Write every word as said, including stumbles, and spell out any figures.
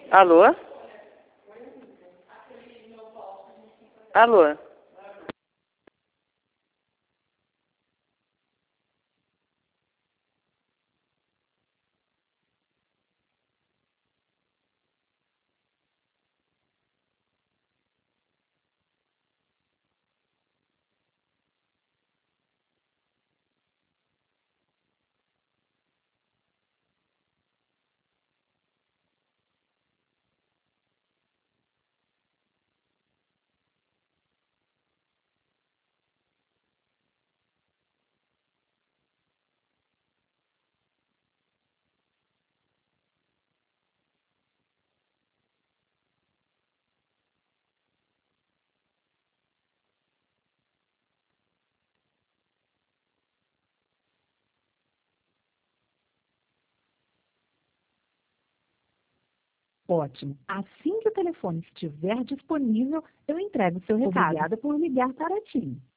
Alô? Alô? Ótimo. Assim que o telefone estiver disponível, eu entrego o seu recado. Obrigada por ligar para a TIM.